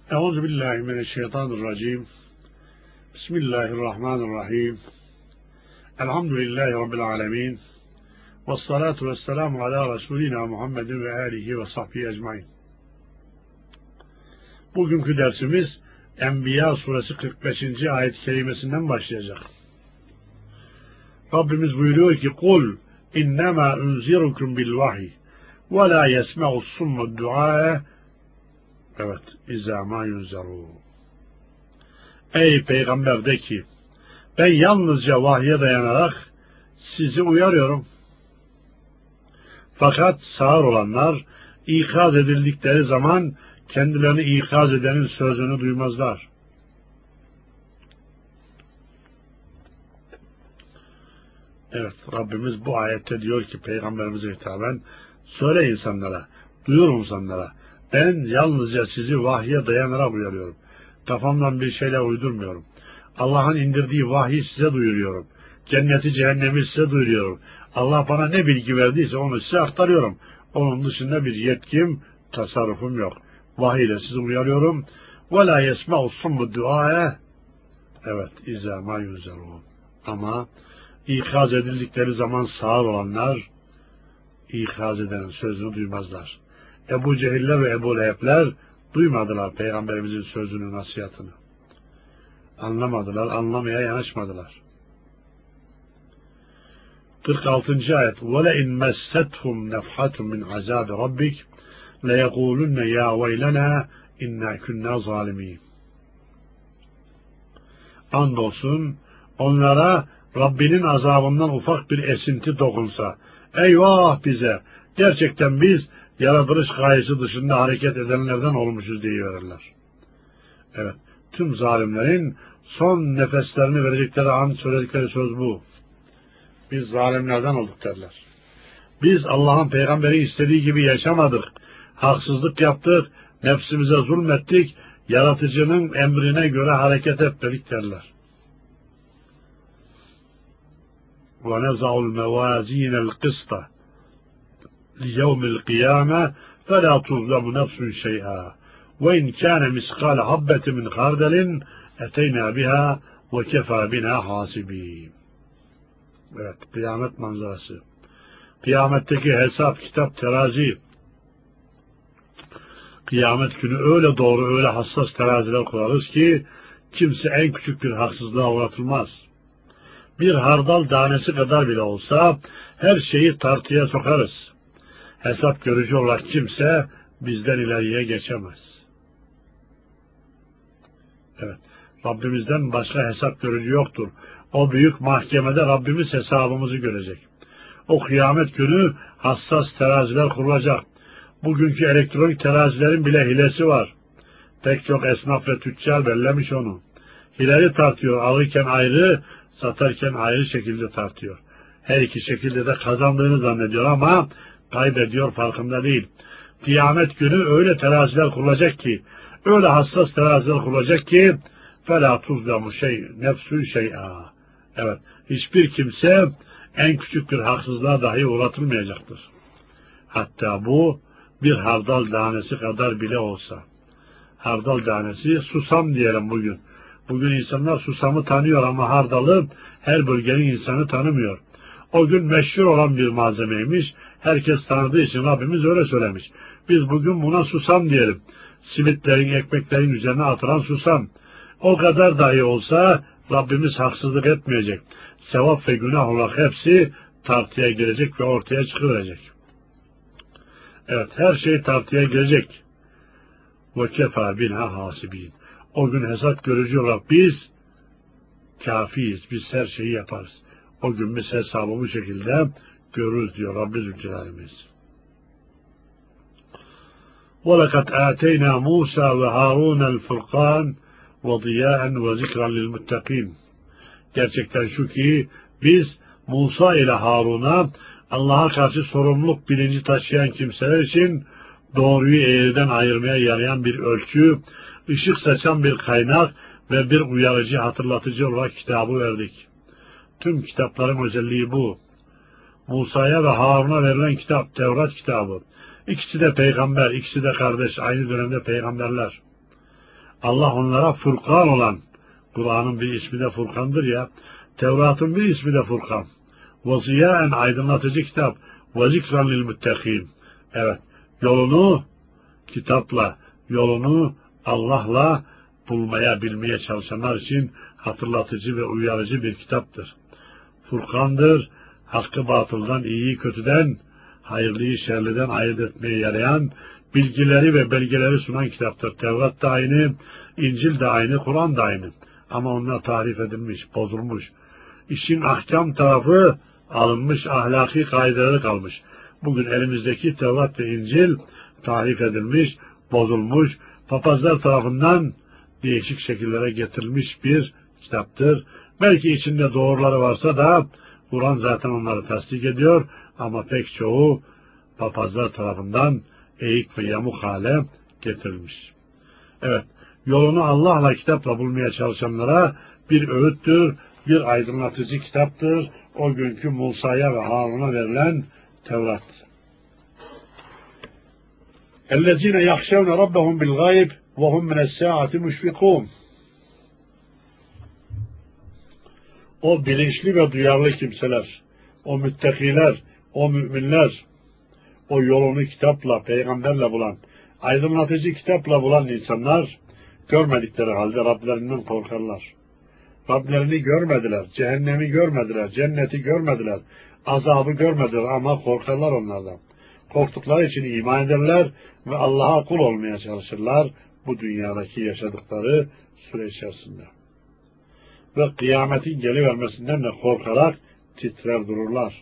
Euzubillahimineşşeytanirracim. Bismillahirrahmanirrahim. Elhamdülillahi Rabbil alemin. Vessalatu vesselamu ala Resulina Muhammedin ve alihi ve sahbihi ecmain. Bugünkü dersimiz Enbiya suresi 45. ayet-i kerimesinden başlayacak. Rabbimiz buyuruyor ki kul innema unzirukum bil vahiy ve la yesme'us summu du'a. Evet, izâ mâ yunzerûn. Ey peygamber de ki ben yalnızca vahye dayanarak sizi uyarıyorum. Fakat sağır olanlar ikaz edildikleri zaman kendilerini ikaz edenin sözünü duymazlar. Evet, Rabbimiz bu ayette diyor ki peygamberimize hitaben söyle insanlara, duyur insanlara, ben yalnızca sizi vahye dayanarak uyarıyorum. Kafamdan bir şeyle uydurmuyorum. Allah'ın indirdiği vahyi size duyuruyorum. Cenneti cehennemi size duyuruyorum. Allah bana ne bilgi verdiyse onu size aktarıyorum. Onun dışında bir yetkim, tasarrufum yok. Vahiy ile sizi uyarıyorum. وَلَا يَسْمَعُ الصُّمُّ الدُّعَاءَ. Evet, اِذَا مَا يُنْزَرُونَ. Ama ikaz edildikleri zaman sağır olanlar ikaz edenin sözünü duymazlar. Ebu Cehiller ve Ebu Leheb'ler duymadılar Peygamberimizin sözünü, nasihatını. Anlamadılar, anlamaya yanaşmadılar. 46. ayet. وَلَاِنْ مَسَّتْهُمْ نَفْحَةٌ مِنْ عَذَابِ رَبِّكَ لَيَقُولُنَّ يَا وَيْلَنَا اِنَّا كُنَّا ظَالِمِينَ. Andolsun onlara Rabbinin azabından ufak bir esinti dokunsa, eyvah bize, gerçekten biz yaratılış gayesi dışında hareket edenlerden olmuşuz diyiverirler. Evet, tüm zalimlerin son nefeslerini verecekleri an söyledikleri söz bu. Biz zalimlerden olduk derler. Biz Allah'ın peygamberi istediği gibi yaşamadık, haksızlık yaptık, nefsimize zulmettik, yaratıcının emrine göre hareket etmedik derler. وَنَزَعُ الْمَوَازِينَ الْقِسْطَ لِيَوْمِ الْقِيَامَةِ فَلَا تُظْلَمُ نَفْسٌ شَيْئًا وَاِنْ كَانَ مِسْقَالَ حَبَّةٍ مِنْ خَرْدَلٍ اَتَيْنَا بِهَا وَكَفَى بِنَا حَاسِبِينَ. Evet, kıyamet manzarası. Kıyametteki hesap, kitap, terazi. Kıyamet günü öyle doğru, öyle hassas teraziler kurarız ki kimse en küçük bir haksızlığa uğratılmaz. Bir hardal tanesi kadar bile olsa her şeyi tartıya sokarız. Hesap görücü olarak kimse bizden ileriye geçemez. Evet, Rabbimizden başka hesap görücü yoktur. O büyük mahkemede Rabbimiz hesabımızı görecek. O kıyamet günü hassas teraziler kurulacak. Bugünkü elektronik terazilerin bile hilesi var. Pek çok esnaf ve tüccar bellemiş onu. Hileli tartıyor, alırken ayrı, satarken ayrı şekilde tartıyor. Her iki şekilde de kazandığını zannediyor ama kaybediyor, farkında değil. Kıyamet günü öyle teraziler kurulacak ki, öyle hassas teraziler kurulacak ki فَلَا تُظْلَمُ نَفْسٌ شَيْئًا. Evet, hiçbir kimse en küçük bir haksızlığa dahi uğratılmayacaktır. Hatta bu bir hardal tanesi kadar bile olsa. Hardal tanesi, susam diyelim bugün. Bugün insanlar susamı tanıyor ama hardalı her bölgenin insanı tanımıyor. O gün meşhur olan bir malzemeymiş. Herkes tanıdığı için Rabbimiz öyle söylemiş. Biz bugün buna susam diyelim. Simitlerin, ekmeklerin üzerine atılan susam. O kadar dahi olsa Rabbimiz haksızlık etmeyecek. Sevap ve günah olarak hepsi tartıya girecek ve ortaya çıkıverecek. Evet, her şey tartıya girecek. وَكَفَى بِنَا حَاسِبِينَ. O gün hesap görücü olarak biz kafiyiz, biz her şeyi yaparız. O gün biz hesabı bu şekilde görürüz diyor Rabbi Zülcelal'imiz. وَلَقَدْ آتَيْنَا مُوسَى وَهَارُونَ الْفُرْقَانِ وَضِيَاءً وَذِكْرًا لِلْمُتَّقِينَ. Gerçekten şu ki biz Musa ile Harun'a Allah'a karşı sorumluluk bilinci taşıyan kimseler için doğruyu eğriden ayırmaya yarayan bir ölçü, ışık saçan bir kaynak ve bir uyarıcı, hatırlatıcı olarak kitabı verdik. Tüm kitapların özelliği bu. Musa'ya ve Harun'a verilen kitap, Tevrat kitabı. İkisi de peygamber, ikisi de kardeş, aynı dönemde peygamberler. Allah onlara Furkan olan, Kur'an'ın bir ismi de Furkan'dır ya, Tevrat'ın bir ismi de Furkan. Vasiyaen aydınlatıcı kitap, ve zikran lil müttekîn. Evet, yolunu kitapla, yolunu Allah'la bulmaya, bilmeye çalışanlar için hatırlatıcı ve uyarıcı bir kitaptır. Furkan'dır, hakkı batıldan, iyiyi kötüden, hayırlıyı şerliden ayırt etmeye yarayan, bilgileri ve belgeleri sunan kitaptır. Tevrat da aynı, İncil de aynı, Kur'an da aynı. Ama onlar tahrif edilmiş, bozulmuş. İşin ahkam tarafı alınmış, ahlaki kaideleri kalmış. Bugün elimizdeki Tevrat ve İncil tahrif edilmiş, bozulmuş, papazlar tarafından değişik şekillere getirilmiş bir kitaptır. Belki içinde doğruları varsa da Kur'an zaten onları tasdik ediyor ama pek çoğu papazlar tarafından eğik ve yamuk hale getirilmiş. Evet, yolunu Allah'la kitapla bulmaya çalışanlara bir öğüttür, bir aydınlatıcı kitaptır. O günkü Musa'ya ve Harun'a verilen Tevrat. اَلَّذ۪ينَ يَخْشَوْنَ رَبَّهُمْ بِالْغَيْبِ وَهُمْ مِنَ السَّاعَةِ مُشْفِقُونَ. O bilinçli ve duyarlı kimseler, o müttakiler, o müminler, o yolunu kitapla, peygamberle bulan, aydınlatıcı kitapla bulan insanlar, görmedikleri halde Rablerinden korkarlar. Rablerini görmediler, cehennemi görmediler, cenneti görmediler, azabı görmediler ama korkarlar onlardan. Korktukları için iman ederler ve Allah'a kul olmaya çalışırlar bu dünyadaki yaşadıkları süre içerisinde. Ve kıyametin gelivermesinden de korkarak titrer dururlar.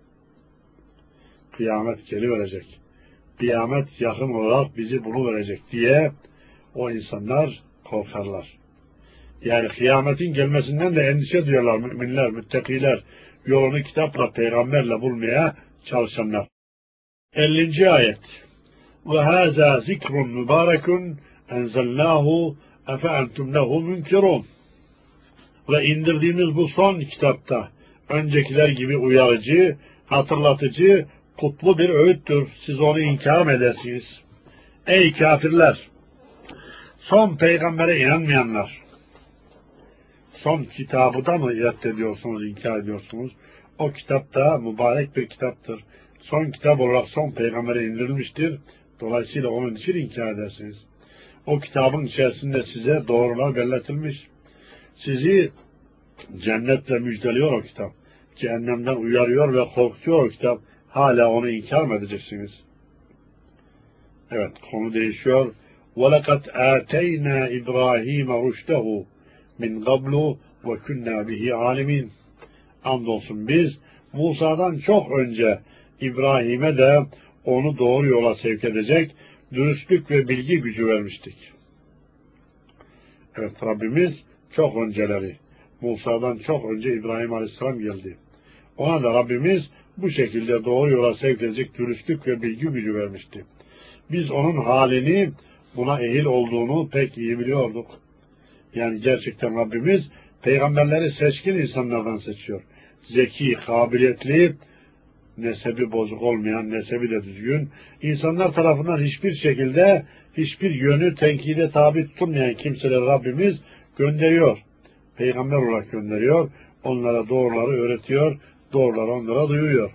Kıyamet geliverecek. Kıyamet yakın olarak bizi buluverecek diye o insanlar korkarlar. Yani kıyametin gelmesinden de endişe duyarlar müminler, müttakiler, yolunu kitapla, peygamberle bulmaya çalışanlar. 50. ayet. Ve hâzâ zikrun mübârekun enzelnâhu efe entum lehu münkirûn. Ve indirdiğimiz bu son kitapta öncekiler gibi uyarıcı, hatırlatıcı, kutlu bir öğüttür. Siz onu inkar mı edersiniz? Ey kafirler! Son peygambere inanmayanlar! Son kitabı da mı reddediyorsunuz, inkar ediyorsunuz? O kitap da mübarek bir kitaptır. Son kitap olarak son peygambere indirilmiştir. Dolayısıyla onun için inkar edersiniz. O kitabın içerisinde size doğrular belletilmiş. Sizi cennetle müjdeliyor o kitap. Cehennemden uyarıyor ve korkutuyor o kitap. Hala onu inkar mı edeceksiniz? Evet, konu değişiyor. وَلَقَدْ آتَيْنَا إِبْرَاهِيمَ رُشْدَهُ min qablu ve kunna bihi alimin. Andolsun biz Musa'dan çok önce İbrahim'e de onu doğru yola sevk edecek dürüstlük ve bilgi gücü vermiştik. Evet, Rabbimiz çok önceleri, Musa'dan çok önce İbrahim Aleyhisselam geldi. Ona da Rabbimiz bu şekilde doğru yola sevk edecek dürüstlük ve bilgi gücü vermişti. Biz onun halini, buna ehil olduğunu pek iyi biliyorduk. Yani gerçekten Rabbimiz peygamberleri seçkin insanlardan seçiyor. Zeki, kabiliyetli, nesebi bozuk olmayan, nesebi de düzgün, insanlar tarafından hiçbir şekilde, hiçbir yönü tenkide tabi tutulmayan kimseleri Rabbimiz gönderiyor. Peygamber olarak gönderiyor. Onlara doğruları öğretiyor, doğruları onlara duyuruyor.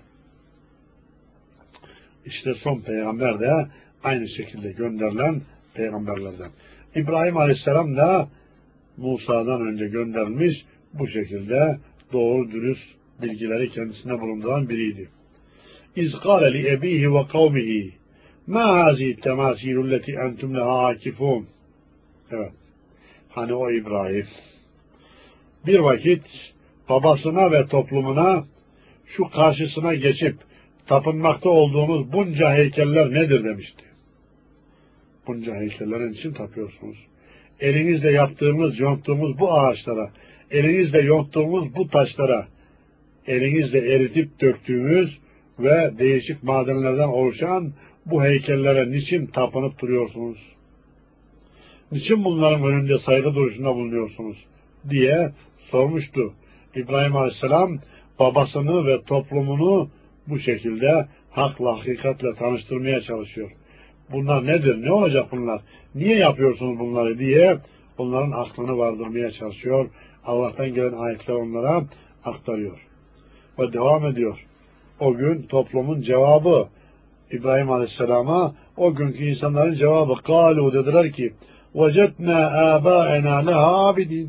İşte son peygamber de aynı şekilde gönderilen peygamberlerden. İbrahim Aleyhisselam da Musa'dan önce gönderilmiş, bu şekilde doğru dürüst bilgileri kendisine bulunduran biriydi. İz kâle li ebîhi ve kavmihi mâ hâzî temâsîlü leti entum lehâ âkifûn. Evet. Hani o İbrahim bir vakit babasına ve toplumuna şu karşısına geçip tapınmakta olduğunuz bunca heykeller nedir demişti. Bunca heykellerin için tapıyorsunuz. Elinizle yaptığımız, yonttuğumuz bu ağaçlara, elinizle yonttuğumuz bu taşlara, elinizle eritip döktüğümüz ve değişik madenlerden oluşan bu heykellere niçin tapınıp duruyorsunuz? Niçin bunların önünde saygı duruşunda bulunuyorsunuz? Diye sormuştu. İbrahim Aleyhisselam babasını ve toplumunu bu şekilde hakla, hakikatle tanıştırmaya çalışıyor. bunlar nedir, ne olacak bunlar, niye yapıyorsunuz bunları diye onların aklını vardırmaya çalışıyor. Allah'tan gelen ayetler onlara aktarıyor. Ve devam ediyor. O gün toplumun cevabı İbrahim Aleyhisselam'a, o günkü insanların cevabı kâlu dediler ki وَجَدْنَا آبَاءَنَا لَهَا عَبِدِينَ.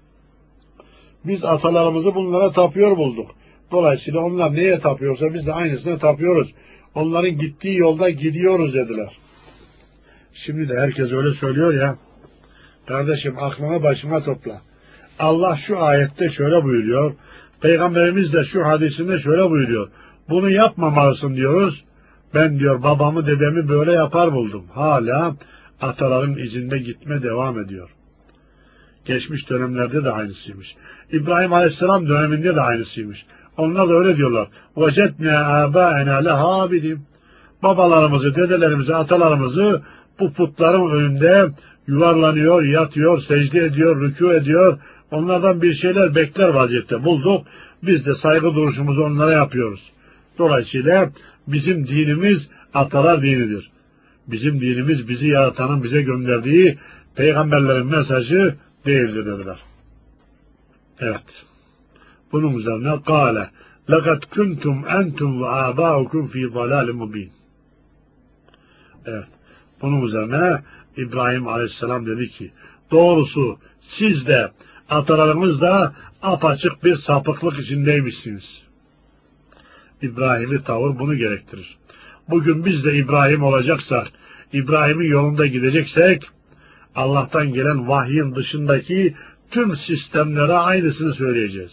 Biz atalarımızı bunlara tapıyor bulduk. Dolayısıyla onlar neye tapıyorsa biz de aynısına tapıyoruz. Onların gittiği yolda gidiyoruz dediler. Şimdi de herkes öyle söylüyor ya. Kardeşim aklına başına topla. Allah şu ayette şöyle buyuruyor. Peygamberimiz de şu hadisinde şöyle buyuruyor. Bunu yapmamalısın diyoruz. Ben diyor babamı dedemi böyle yapar buldum. Hala ataların izinde gitme devam ediyor. Geçmiş dönemlerde de aynısıymış. İbrahim Aleyhisselam döneminde de aynısıymış. Onlar da öyle diyorlar. وَجَدْنَا آبَاءَنَا لَهَا عَبِدِينَ. Babalarımızı, dedelerimizi, atalarımızı bu putların önünde yuvarlanıyor, yatıyor, secde ediyor, rükû ediyor. Onlardan bir şeyler bekler vaziyette bulduk. Biz de saygı duruşumuzu onlara yapıyoruz. Dolayısıyla bizim dinimiz atalar dinidir. Bizim dinimiz bizi yaratanın bize gönderdiği peygamberlerin mesajı değildir dediler. Evet. Bunun üzerine kâle لَقَدْ كُنْتُمْ أَنْتُمْ وَآبَاؤُكُمْ فِي ضَلَالٍ مُب۪ينٍ. Evet. Bunun üzerine İbrahim Aleyhisselam dedi ki doğrusu siz de atalarınız da apaçık bir sapıklık içindeymişsiniz. İbrahim'i tavır bunu gerektirir. Bugün biz de İbrahim olacaksak, İbrahim'in yolunda gideceksek, Allah'tan gelen vahyin dışındaki tüm sistemlere aynısını söyleyeceğiz.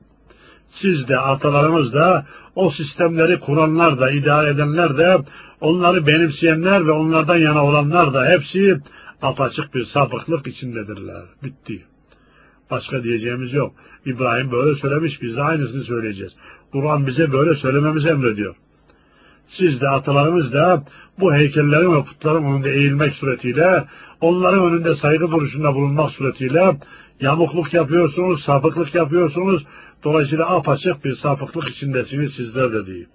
Siz de atalarımız da o sistemleri kuranlar da, idare edenler de, onları benimseyenler ve onlardan yana olanlar da hepsi apaçık bir sapıklık içindedirler. Bitti. Başka diyeceğimiz yok. İbrahim böyle söylemiş, biz de aynısını söyleyeceğiz. Kur'an bize böyle söylememizi emrediyor. Siz de atalarımız da bu heykellerin ve putların önünde eğilmek suretiyle, onların önünde saygı duruşunda bulunmak suretiyle yamukluk yapıyorsunuz, sapıklık yapıyorsunuz. Dolayısıyla apaçık bir sapıklık içindesiniz sizler de değil.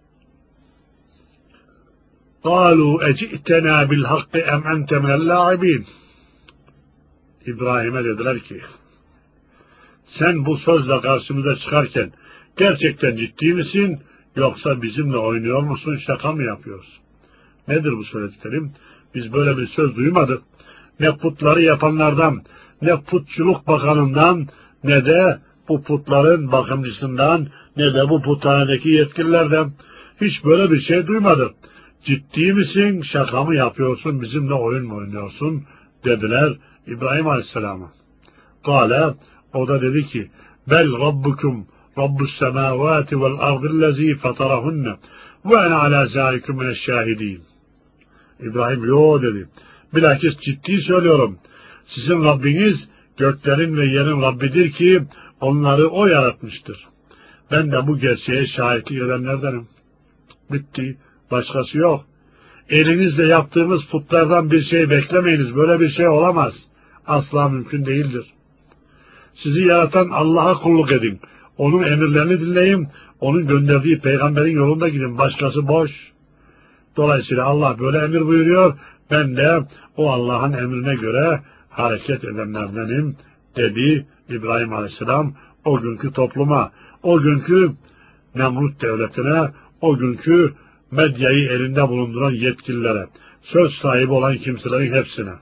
قَالُوا اَجِئْتَنَا بِالْحَقِّ اَمْ اَنْتَ مِنَ اللّٰعِبِينَ. İbrahim'e dediler ki, sen bu sözle karşımıza çıkarken gerçekten ciddi misin, yoksa bizimle oynuyor musun, şaka mı yapıyorsun? Nedir bu söylediklerim? Biz böyle bir söz duymadık. Ne putları yapanlardan, ne putçuluk bakanından, ne de bu putların bakımcısından, ne de bu puthanedeki yetkililerden. Hiç böyle bir şey duymadık. Ciddi misin, şaka mı yapıyorsun, bizimle oyun mu oynuyorsun dediler İbrahim Aleyhisselam'a. Kâle, o da dedi ki, bel rabbukum rabbus semâvâti vel ardillezî fetarahunne ve ene alâ zâlikum mineşşâhidîn. İbrahim, yo dedi. Bilakis ciddi söylüyorum. Sizin Rabbiniz göklerin ve yerin Rabbidir ki onları o yaratmıştır. Ben de bu gerçeğe şahitlik edenlerdenim. Bitti. Başkası yok. Elinizle yaptığınız putlardan bir şey beklemeyiniz. Böyle bir şey olamaz. Asla mümkün değildir. Sizi yaratan Allah'a kulluk edin. Onun emirlerini dinleyin. Onun gönderdiği peygamberin yolunda gidin. Başkası boş. Dolayısıyla Allah böyle emir buyuruyor. Ben de o Allah'ın emrine göre hareket edenlerdenim dedi İbrahim Aleyhisselam o günkü topluma, o günkü Nemrut devletine, o günkü medyayı elinde bulunduran yetkililere, söz sahibi olan kimselerin hepsine.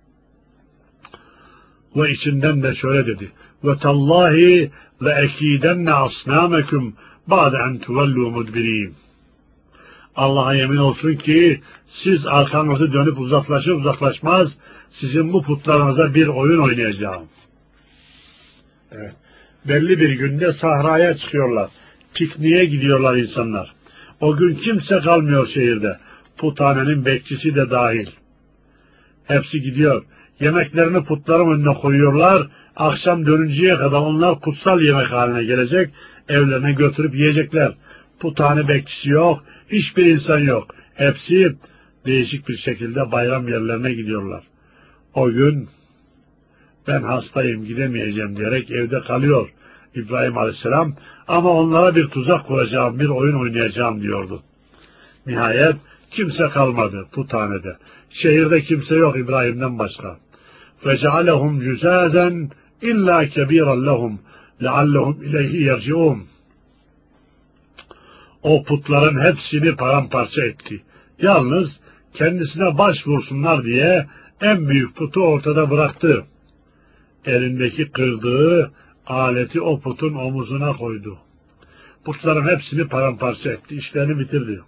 Ve içinden de şöyle dedi. Ve tallahi le ekidenne asnamekum ba'de en tuvellu mudbirin. Allah'a yemin olsun ki siz arkanızı dönüp uzaklaşır uzaklaşmaz sizin bu putlarınıza bir oyun oynayacağım. Evet. Belli bir günde sahraya çıkıyorlar. Pikniğe gidiyorlar insanlar. O gün kimse kalmıyor şehirde. Puthanenin bekçisi de dahil. Hepsi gidiyor. Yemeklerini putların önüne koyuyorlar. Akşam dönünceye kadar onlar kutsal yemek haline gelecek. Evlerine götürüp yiyecekler. Puthane bekçisi yok. Hiçbir insan yok. Hepsi değişik bir şekilde bayram yerlerine gidiyorlar. O gün ben hastayım gidemeyeceğim diyerek evde kalıyor İbrahim Aleyhisselam. Ama onlara bir tuzak kuracağım, bir oyun oynayacağım diyordu. Nihayet Kimse kalmadı puthanede. Şehirde kimse yok İbrahim'den başka. فَجَعَلَهُمْ جُزَازًا اِلَّا كَب۪يرًا لَهُمْ لَعَلَّهُمْ اِلَيْهِ يَرْجِعُونَ. O putların hepsini paramparça etti. Yalnız kendisine başvursunlar diye en büyük putu ortada bıraktı. Elindeki kırdığı aleti o putun omuzuna koydu. Putların hepsini paramparça etti. İşlerini bitirdi.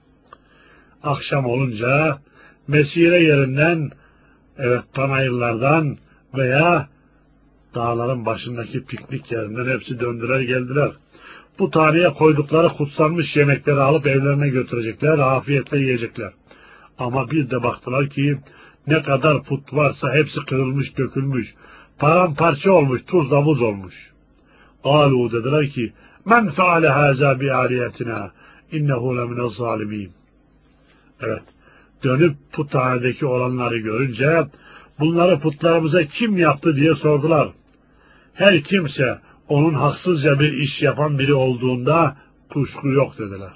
Akşam olunca mesire yerinden, panayırlardan veya dağların başındaki piknik yerinden hepsi döndüler geldiler. Bu tarihe koydukları kutsanmış yemekleri alıp evlerine götürecekler, afiyetle yiyecekler. Ama bir de baktılar ki ne kadar put varsa hepsi kırılmış, dökülmüş, paramparça olmuş, tuzla buz olmuş. Alu dediler ki men feale haza bi aliyetina innehu lemine zalimin. Evet, dönüp puthanedeki olanları görünce bunları putlarımıza kim yaptı diye sordular. Her kimse onun haksızca bir iş yapan biri olduğunda kuşku yok dediler.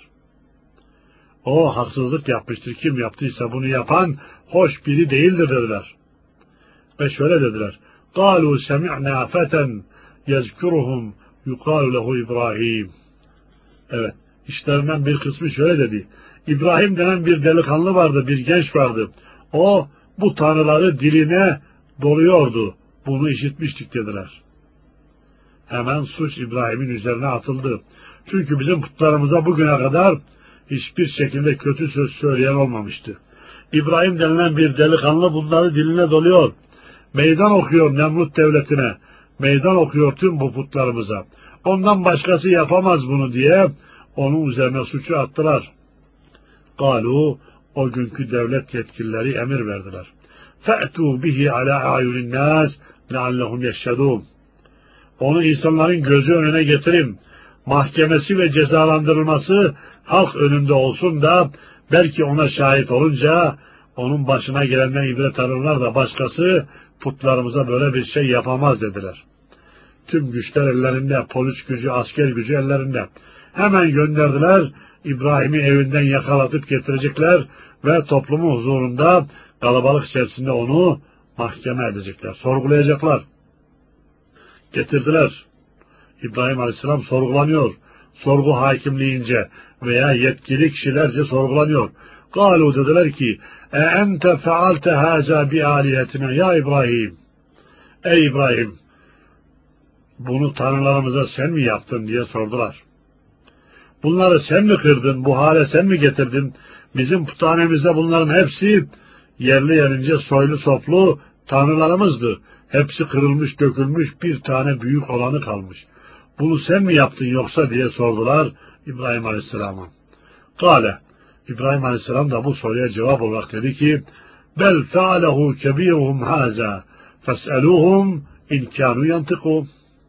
O haksızlık yapmıştır. Kim yaptıysa bunu yapan hoş biri değildir dediler. Ve şöyle dediler. قَالُوا سَمِعْنَا فَتًا يَذْكُرُهُمْ يُقَالُ لَهُ İbrahim. Evet, işlerinden bir kısmı şöyle dedi. İbrahim denen bir delikanlı vardı, bir genç vardı. O bu tanrıları diline doluyordu. Bunu işitmiştik dediler. Hemen suç İbrahim'in üzerine atıldı. Çünkü bizim putlarımıza bugüne kadar hiçbir şekilde kötü söz söyleyen olmamıştı. İbrahim denilen bir delikanlı bunları diline doluyor. Meydan okuyor Nemrut devletine. Meydan okuyor tüm bu putlarımıza. Ondan başkası yapamaz bunu diye onun üzerine suçu attılar. Galu, o günkü devlet yetkilileri emir verdiler. Fe'tu bihi ala ayunin nas leallehum yeşhedun. Onu insanların gözü önüne getirin. Mahkemesi ve cezalandırılması halk önünde olsun da belki ona şahit olunca onun başına gelenden ibret alırlar da başkası putlarımıza böyle bir şey yapamaz dediler. Tüm güçler ellerinde, polis gücü, asker gücü ellerinde. Hemen gönderdiler, İbrahim'i evinden yakalatıp getirecekler ve toplumun huzurunda kalabalık içerisinde onu mahkeme edecekler, sorgulayacaklar. Getirdiler. İbrahim Aleyhisselam sorgulanıyor. Sorgu hakimliğince veya yetkili kişilerce sorgulanıyor. Galu dediler ki ente fealte haza bi aliyetina ya İbrahim. Ey İbrahim, bunu tanrılarımıza sen mi yaptın diye sordular. Bunları sen mi kırdın, bu hale sen mi getirdin? Bizim puthanemizde bunların hepsi yerli yerince soylu soplu tanrılarımızdı. Hepsi kırılmış, dökülmüş, bir tane büyük olanı kalmış. Bunu sen mi yaptın yoksa diye sordular İbrahim Aleyhisselam'a. Kale, İbrahim Aleyhisselam da bu soruya cevap olarak dedi ki, bel fealehu kebiruhum haza fes'eluhum in kânu yantıkûn.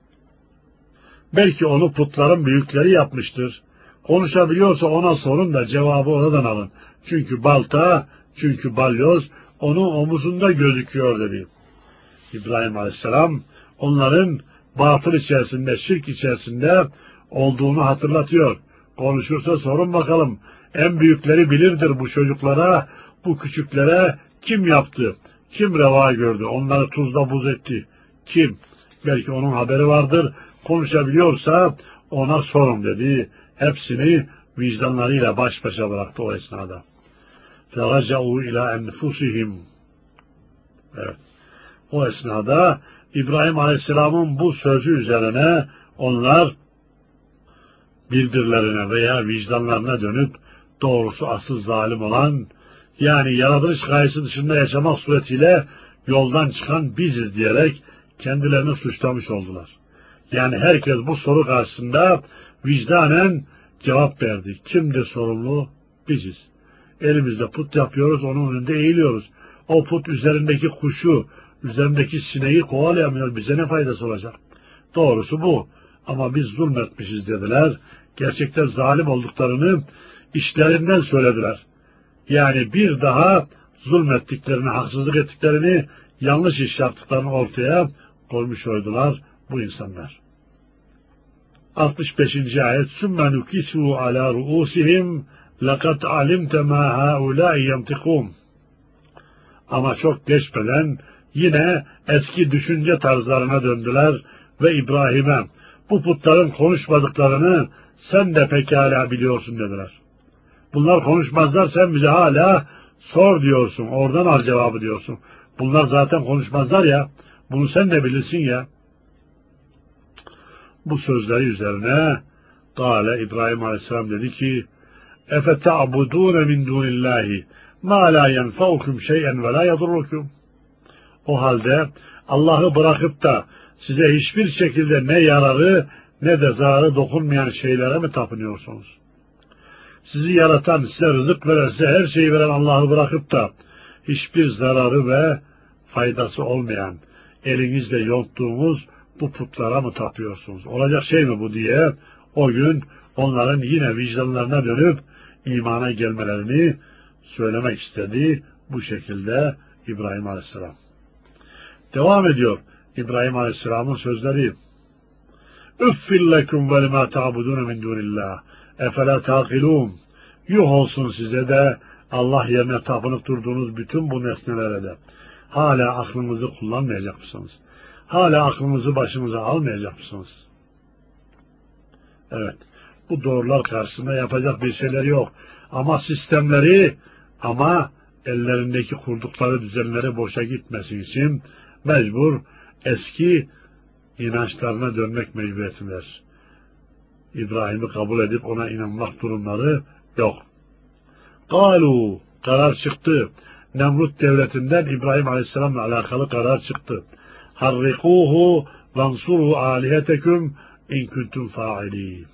Belki onu putların büyükleri yapmıştır. Konuşabiliyorsa ona sorun da cevabı oradan alın. Çünkü balta, çünkü balyoz onun omuzunda gözüküyor dedi. İbrahim Aleyhisselam onların batıl içerisinde, şirk içerisinde olduğunu hatırlatıyor. Konuşursa sorun bakalım. En büyükleri bilirdir bu çocuklara, bu küçüklere kim yaptı, kim reva gördü, onları tuzla buz etti. Kim? Belki onun haberi vardır. Konuşabiliyorsa ona sorun dedi. Hepsini vicdanlarıyla baş başa bıraktı o esnada. فَرَجَعُوا اِلَى اَنْفُسِهِمْ. Evet. O esnada İbrahim Aleyhisselam'ın bu sözü üzerine onlar birbirlerine veya vicdanlarına dönüp doğrusu asıl zalim olan, yani yaratılış gayesi dışında yaşamak suretiyle yoldan çıkan biziz diyerek kendilerini suçlamış oldular. Yani herkes bu soru karşısında vicdanen cevap verdi. Kimdir sorumlu? Biziz. Elimizde put yapıyoruz, onun önünde eğiliyoruz. O put üzerindeki kuşu, üzerindeki sineği kovalayamıyor. Bize ne faydası olacak? Doğrusu bu. Ama biz zulmetmişiz dediler. Gerçekten zalim olduklarını işlerinden söylediler. Yani bir daha zulmettiklerini, haksızlık ettiklerini, yanlış iş yaptıklarını ortaya koymuş oydular bu insanlar. 65. ayet sümme nukisû alâ ruûsihim لَقَدْ عَلِمْتَ مَا هَؤُلَاءِ يَنْتِقُونَ. Ama çok geçmeden yine eski düşünce tarzlarına döndüler ve İbrahim'e bu putların konuşmadıklarını sen de pekala biliyorsun dediler. Bunlar konuşmazlar, sen bize hala sor diyorsun, oradan al cevabı diyorsun. Bunlar zaten konuşmazlar ya, bunu sen de bilirsin ya. Bu sözleri üzerine Kale İbrahim Aleyhisselam dedi ki اَفَتَعْبُدُونَ مِنْ دُونِ اللّٰهِ مَا لَا يَنْفَعُكُمْ شَيْئًا وَلَا يَضُرُّكُمْ. O halde Allah'ı bırakıp da size hiçbir şekilde ne yararı ne de zararı dokunmayan şeylere mi tapınıyorsunuz? Sizi yaratan, size rızık veren, size her şeyi veren Allah'ı bırakıp da hiçbir zararı ve faydası olmayan, elinizle yonttuğumuz bu putlara mı tapıyorsunuz? Olacak şey mi bu diye o gün onların yine vicdanlarına dönüp imana gelmelerini söylemek istedi. Bu şekilde İbrahim Aleyhisselam. Devam ediyor İbrahim Aleyhisselam'ın sözleri. Üffil lekum ve lima ta'budun min dunillah. Efela taqilun. Yuh olsun size de Allah yerine tapınıp durduğunuz bütün bu nesnelere de. Hala aklınızı kullanmayacak mısınız? Hala aklınızı başınıza almayacak mısınız? Evet. Bu doğrular karşısında yapacak bir şeyler yok. Ama sistemleri, ellerindeki kurdukları düzenleri boşa gitmesin için mecbur eski inançlarına dönmek mecburiyetindeler. İbrahim'i kabul edip ona inanmak durumları yok. Kalu, karar çıktı. Nemrut devletinden İbrahim Aleyhisselam'la alakalı karar çıktı. Harrikuhu vansuru aliheteküm in kuntum fa'ilin.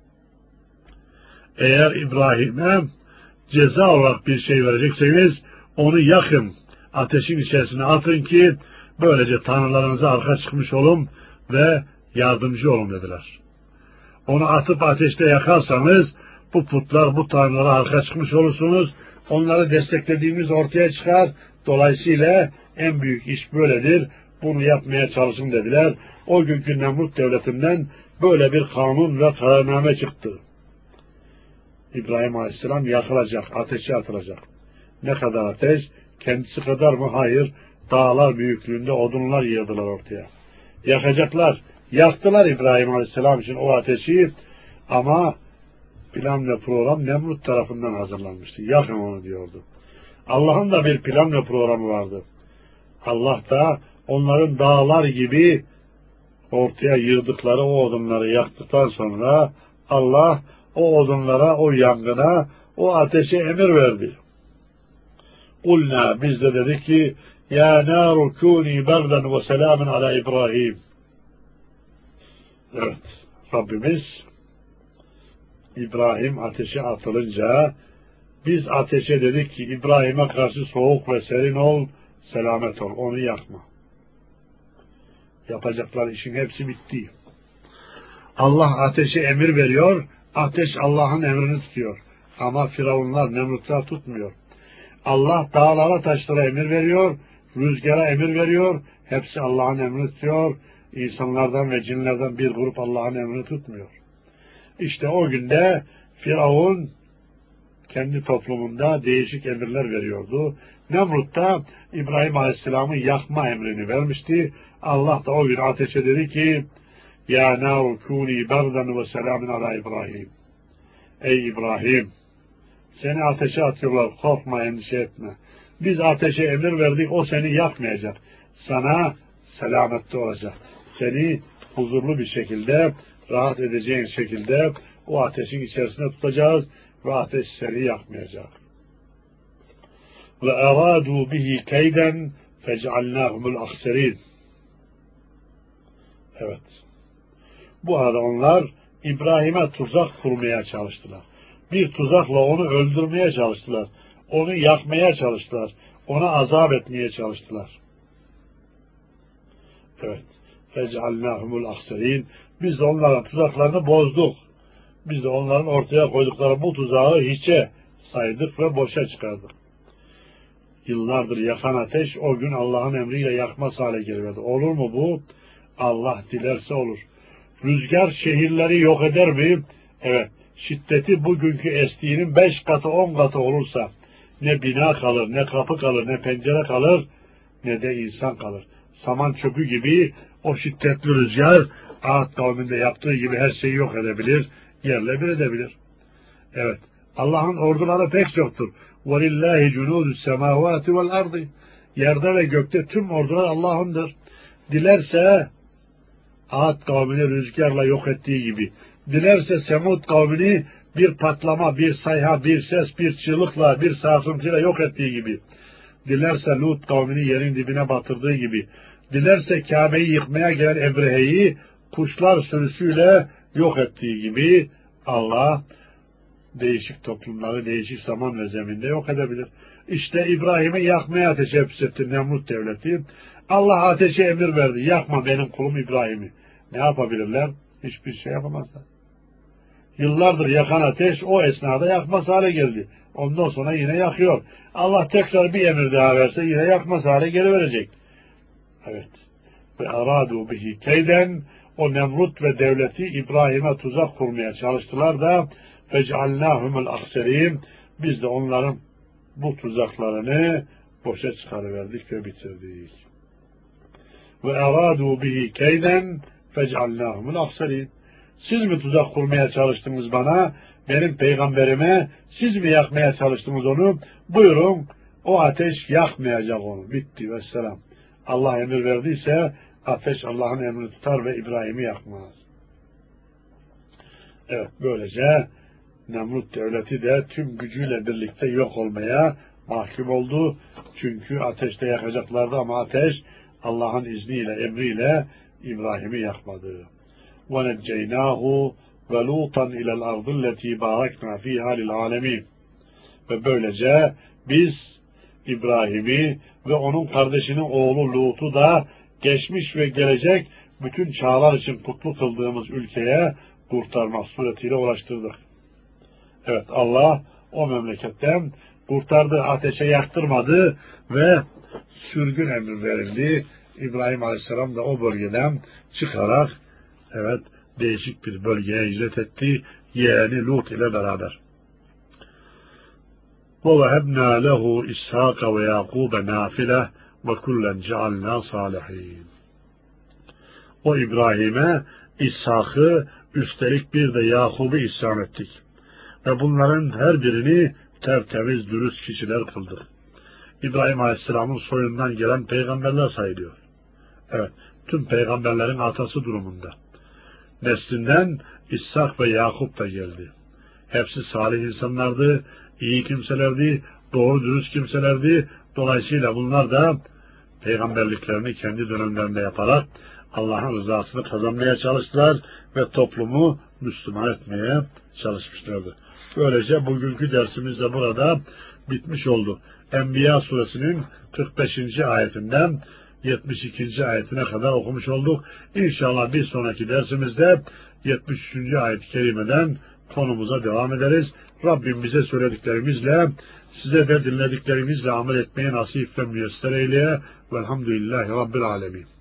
Eğer İbrahim'e ceza olarak bir şey verecekseniz onu yakın, ateşin içerisine atın ki böylece tanrılarınıza arka çıkmış olun ve yardımcı olun dediler. Onu atıp ateşte yakarsanız bu putlar, bu tanrılara arka çıkmış olursunuz. Onları desteklediğimiz ortaya çıkar. Dolayısıyla en büyük iş böyledir. Bunu yapmaya çalışın dediler. O günkü Nemrut devletinden böyle bir kanun ve kararname çıktı. İbrahim Aleyhisselam yakılacak, ateşe atılacak. Ne kadar ateş? Kendisi kadar mı? Hayır. Dağlar büyüklüğünde odunlar yığdılar ortaya. Yakacaklar. Yaktılar İbrahim Aleyhisselam için o ateşi ama plan ve program Nemrut tarafından hazırlanmıştı. Yakın onu diyordu. Allah'ın da bir plan ve programı vardı. Allah da onların dağlar gibi ortaya yığdıkları o odunları yaktıktan sonra Allah o odunlara, o yangına, o ateşe emir verdi. Kulna, biz de dedik ki ya naru kuni berden ve selamen ala İbrahim. Evet, Rabbimiz İbrahim ateşe atılınca biz ateşe dedik ki İbrahim'e karşı soğuk ve serin ol, selamet ol, onu yakma. Yapacaklar işin hepsi bitti. Allah ateşe emir veriyor, ateş Allah'ın emrini tutuyor. Ama Firavunlar, Nemrutlar tutmuyor. Allah dağlara, taşlara emir veriyor, rüzgara emir veriyor, hepsi Allah'ın emrini tutuyor. İnsanlardan ve cinlerden bir grup Allah'ın emrini tutmuyor. İşte o günde Firavun kendi toplumunda değişik emirler veriyordu. Nemrut da İbrahim Aleyhisselam'ın yakma emrini vermişti. Allah da o gün ateşe dedi ki ya naru kuni berden ve selamen ala İbrahim. Ey İbrahim, seni ateşe atıyorlar, korkma, endişe etme. Biz ateşe emir verdik, o seni yakmayacak. Sana selamette olacak. Seni huzurlu bir şekilde, rahat edeceğin şekilde o ateşin içerisine tutacağız ve ateş seni yakmayacak. Ve eradu bihi keyden fec'alnahumul ahserin. Evet. Bu arada onlar İbrahim'e tuzak kurmaya çalıştılar. Bir tuzakla onu öldürmeye çalıştılar. Onu yakmaya çalıştılar. Ona azap etmeye çalıştılar. Evet. Fec'alnahumul ahserin. Biz de onların tuzaklarını bozduk. Biz de onların ortaya koydukları bu tuzağı hiçe saydık ve boşa çıkardık. Yıllardır yakan ateş o gün Allah'ın emriyle yakmaz hale geliyordu. Olur mu bu? Allah dilerse olur. Rüzgar şehirleri yok eder mi? Evet. şiddeti bugünkü estiğinin 5 katı 10 katı olursa ne bina kalır, ne kapı kalır, ne pencere kalır, ne de insan kalır. Saman çöpü gibi o şiddetli rüzgar Ağat kavminde yaptığı gibi her şeyi yok edebilir, yerle bir edebilir. Evet, Allah'ın orduları pek çoktur. وَلِلَّهِ جُنُودُ السَّمَاوَاتِ وَالْاَرْضِ Yerde ve gökte tüm ordular Allah'ındır. Dilerse Ağat kavmini rüzgarla yok ettiği gibi, dilerse Semud kavmini bir patlama, bir sayha, bir ses, bir çığlıkla, bir sarsıntıyla yok ettiği gibi, dilerse Lut kavmini yerin dibine batırdığı gibi, dilerse Kabe'yi yıkmaya gelen Ebrehe'yi kuşlar sürüsüyle yok ettiği gibi Allah değişik toplumları değişik zaman ve zeminde yok edebilir. İşte İbrahim'i yakmaya teşebbüs etti Nemrut devleti. Allah ateşe emir verdi. Yakma benim kulum İbrahim'i. Ne yapabilirler? Hiçbir şey yapamazlar. Yıllardır yakan ateş o esnada yakmaz hale geldi. Ondan sonra yine yakıyor. Allah tekrar bir emir daha verse yine yakmaz hale geliverecek. Evet. Ve aradu bihi keyden o Nemrut ve devleti İbrahim'e tuzak kurmaya çalıştılar da fec'alnâhumul akserin biz de onların bu tuzaklarını boşa çıkarıverdik ve bitirdik. Ve aradu bihi keyden fec'alnâhumul akserin siz mi tuzak kurmaya çalıştınız bana, benim peygamberime, siz mi yakmaya çalıştınız onu? Buyurun, o ateş yakmayacak onu. Bitti vesselam. Allah emir verdiyse ateş Allah'ın emrini tutar ve İbrahim'i yakmaz. Evet, böylece Nemrut devleti de tüm gücüyle birlikte yok olmaya mahkum oldu. Çünkü ateşte yakacaklardı ama ateş Allah'ın izniyle, emriyle İbrahim'i yakmadı. وَنَجَّيْنَاهُ وَلُوطًا اِلَى الْاَرْضِ الَّتِي بَارَكْنَا ف۪يهَا لِلْعَالَمِينَ Ve böylece biz İbrahim'i ve onun kardeşinin oğlu Lut'u da geçmiş ve gelecek bütün çağlar için kutlu kıldığımız ülkeye kurtarmak suretiyle ulaştırdık. Evet, Allah o memleketten kurtardı, ateşe yaktırmadı ve sürgün emri verildi. İbrahim Aleyhisselam da o bölgeden çıkarak evet değişik bir bölgeye hicret etti. Yeğeni Lut ile beraber. وَوَهَبْنَا لَهُ إِسْحَاقَ وَيَعْقُوبَ نَافِلَةً وَكُلًّا جَعَلْنَا صَالِحِينَ O İbrahim'e İshak'ı üstelik bir de Yakub'u ihsan ettik. Ve bunların her birini tertemiz, dürüst kişiler kıldık. İbrahim Aleyhisselam'ın soyundan gelen peygamberler sayılıyor. Evet, tüm peygamberlerin atası durumunda. Neslinden İshak ve Yakup da geldi. Hepsi salih insanlardı, iyi kimselerdi, doğru dürüst kimselerdi. Dolayısıyla bunlar da peygamberliklerini kendi dönemlerinde yaparak Allah'ın rızasını kazanmaya çalıştılar ve toplumu Müslüman etmeye çalışmışlardı. Böylece bugünkü dersimiz de burada bitmiş oldu. Enbiya suresinin 45. ayetinden 72. ayetine kadar okumuş olduk. İnşallah bir sonraki dersimizde 73. ayet-i kerimeden konumuza devam ederiz. Rabbim bize söylediklerimizle, size de dinlediklerimizle amel etmeye nasip ve müyesser eyleye. Velhamdülillahi Rabbil alemin.